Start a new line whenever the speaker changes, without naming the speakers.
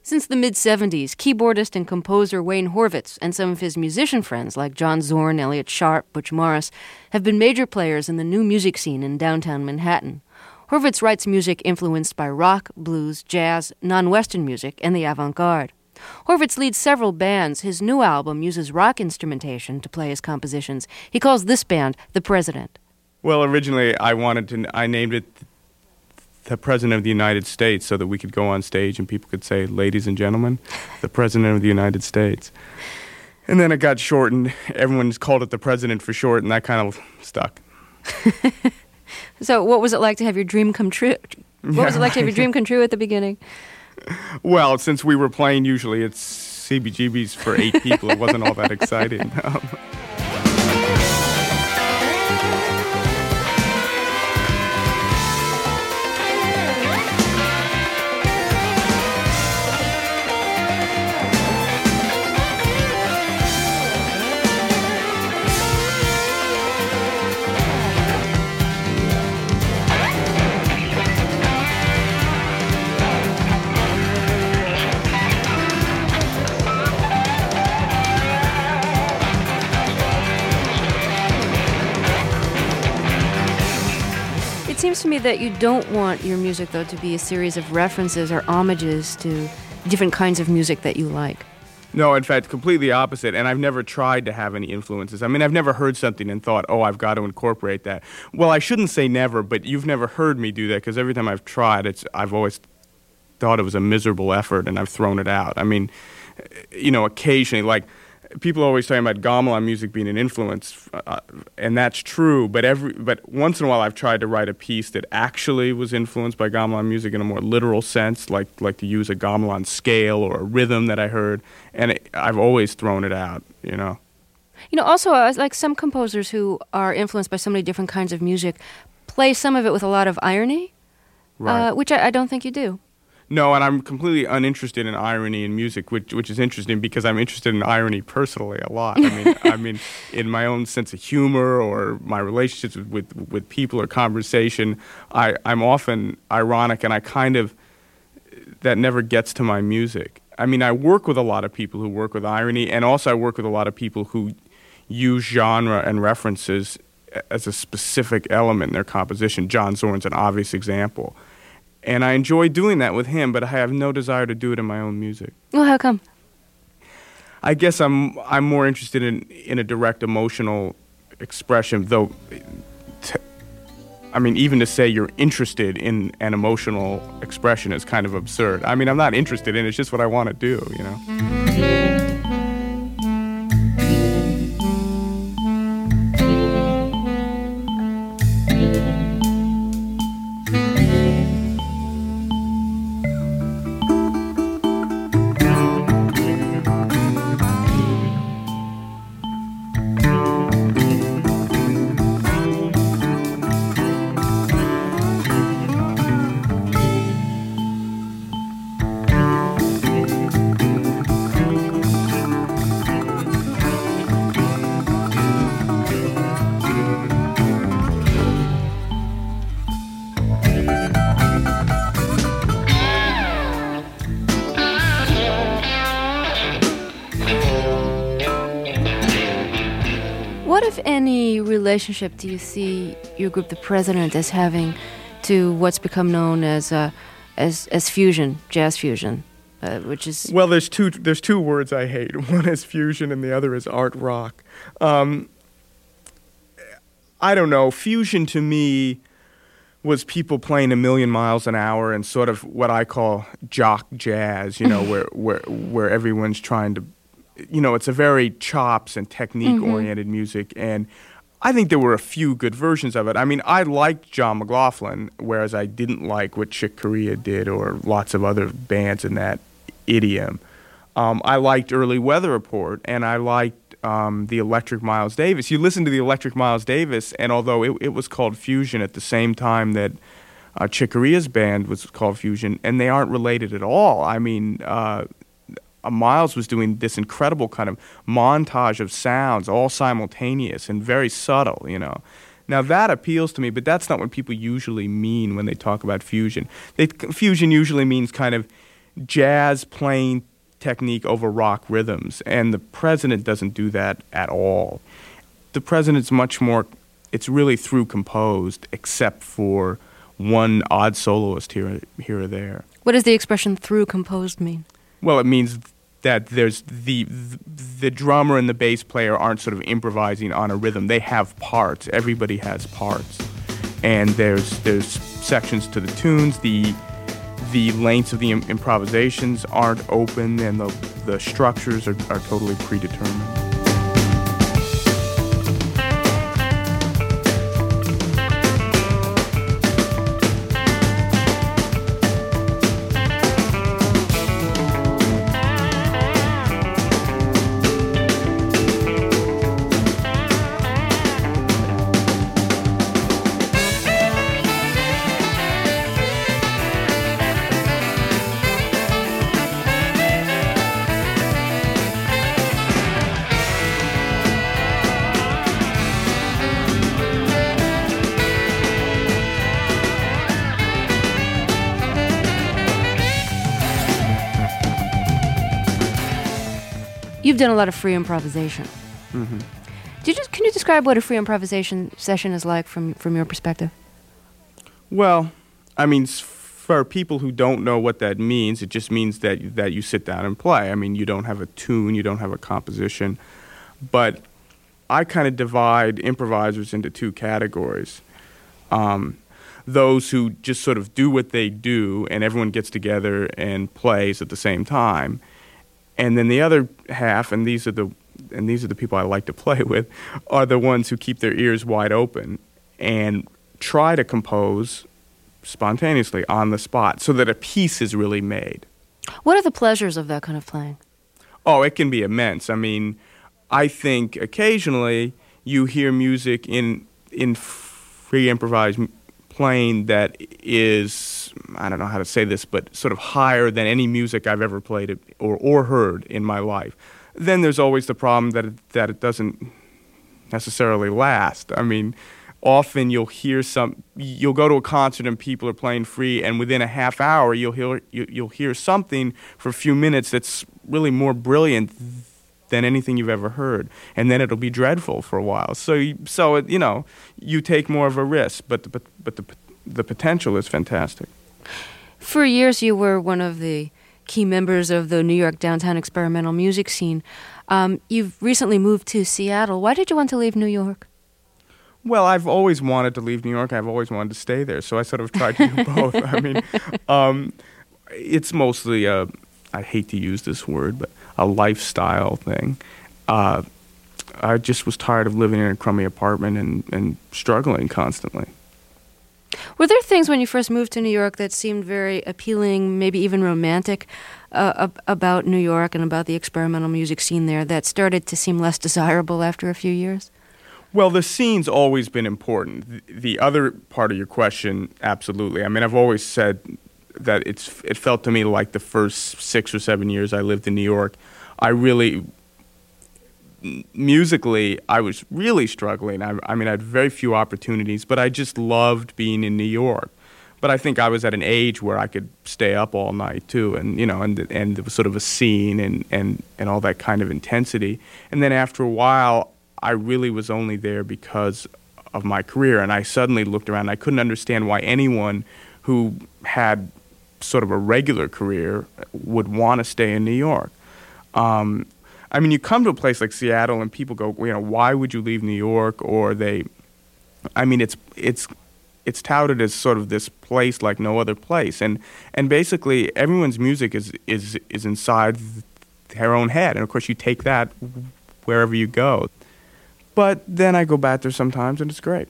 Since the mid-'70s, keyboardist and composer Wayne Horvitz and some of his musician friends like John Zorn, Elliott Sharp, Butch Morris have been major players in the new music scene in downtown Manhattan. Horvitz writes music influenced by rock, blues, jazz, non-Western music, and the avant-garde. Horvitz leads several bands. His new album uses rock instrumentation to play his compositions. He calls this band The President.
Well, originally I named it the President of the United States so that we could go on stage and people could say, "Ladies and gentlemen, the President of the United States." And then it got shortened. Everyone's called it The President for short, and that kind of stuck.
So what was it like to have your dream come true? What was it like to have your dream come true at the beginning?
Well, since we were playing usually it's CBGBs for 8 people, it wasn't all that exciting.
It seems to me that you don't want your music, though, to be a series of references or homages to different kinds of music that you like.
No, in fact, completely opposite, and I've never tried to have any influences. I mean, I've never heard something and thought, oh, I've got to incorporate that. Well, I shouldn't say never, but you've never heard me do that, because every time I've tried, I've always thought it was a miserable effort, and I've thrown it out. I mean, occasionally, like, people are always talking about gamelan music being an influence, and that's true. But once in a while, I've tried to write a piece that actually was influenced by gamelan music in a more literal sense, like to use a gamelan scale or a rhythm that I heard, and I've always thrown it out.
Also, like some composers who are influenced by so many different kinds of music, play some of it with a lot of irony,
right.
Which I don't think you do.
No, and I'm completely uninterested in irony in music, which is interesting because I'm interested in irony personally a lot. I mean, in my own sense of humor or my relationships with people or conversation, I'm often ironic, and that never gets to my music. I mean, I work with a lot of people who work with irony, and also I work with a lot of people who use genre and references as a specific element in their composition. John Zorn's an obvious example. And I enjoy doing that with him, but I have no desire to do it in my own music.
Well, how come?
I guess I'm more interested in a direct emotional expression, though. Even to say you're interested in an emotional expression is kind of absurd. I mean, I'm not interested in it, it's just what I want to do, What, if any, relationship do you see your group, The President, as having to what's become known as fusion, jazz fusion, which is... Well, there's two words I hate. One is fusion and the other is art rock. I don't know. Fusion to me was people playing a million miles an hour and sort of what I call jock jazz, where everyone's trying to... it's a very chops and technique-oriented music, and I think there were a few good versions of it. I mean, I liked John McLaughlin, whereas I didn't like what Chick Corea did or lots of other bands in that idiom. I liked early Weather Report, and I liked the Electric Miles Davis. You listen to the Electric Miles Davis, and although it was called Fusion at the same time that Chick Corea's band was called Fusion, and they aren't related at all. I mean... Miles was doing this incredible kind of montage of sounds, all simultaneous and very subtle, Now that appeals to me, but that's not what people usually mean when they talk about fusion. Fusion usually means kind of jazz playing technique over rock rhythms, and the president doesn't do that at all. The president's much more, it's really through composed, except for one odd soloist here or there.
What does the expression "through composed" mean?
Well, it means that there's the drummer and the bass player aren't sort of improvising on a rhythm. They have parts. Everybody has parts, and there's sections to the tunes. The lengths of the improvisations aren't open, and the structures are totally predetermined.
You've done a lot of free improvisation.
Mm-hmm.
Can you describe what a free improvisation session is like from your perspective?
Well, I mean, for people who don't know what that means, it just means that you sit down and play. I mean, you don't have a tune, you don't have a composition. But I kind of divide improvisers into two categories. Those who just sort of do what they do, and everyone gets together and plays at the same time. And then the other half, and these are the people I like to play with, are the ones who keep their ears wide open and try to compose spontaneously on the spot so that a piece is really made.
What are the pleasures of that kind of playing?
Oh, it can be immense. I mean, I think occasionally you hear music in free improvised playing that is, I don't know how to say this, but sort of higher than any music I've ever played or heard in my life. Then there's always the problem that it doesn't necessarily last. I mean, often you'll go to a concert and people are playing free, and within a half hour you'll hear something for a few minutes that's really more brilliant than anything you've ever heard, and then it'll be dreadful for a while. So you take more of a risk, but the potential is fantastic.
For years, you were one of the key members of the New York downtown experimental music scene. You've recently moved to Seattle. Why did you want to leave New York?
Well, I've always wanted to leave New York. I've always wanted to stay there, so I sort of tried to do both. I mean, it's mostly I hate to use this word, but a lifestyle thing. I just was tired of living in a crummy apartment and struggling constantly.
Were there things when you first moved to New York that seemed very appealing, maybe even romantic, about New York and about the experimental music scene there that started to seem less desirable after a few years?
Well, the scene's always been important. The other part of your question, absolutely. I mean, I've always said that it felt to me like the first 6 or 7 years I lived in New York, musically, I was really struggling. I mean, I had very few opportunities, but I just loved being in New York. But I think I was at an age where I could stay up all night too, and and there was sort of a scene and all that kind of intensity. And then after a while, I really was only there because of my career, and I suddenly looked around. And I couldn't understand why anyone who had sort of a regular career would want to stay in New York. I mean, you come to a place like Seattle and people go, why would you leave New York? Or it's touted as sort of this place like no other place. And basically everyone's music is inside their own head. And of course you take that wherever you go. But then I go back there sometimes and it's great.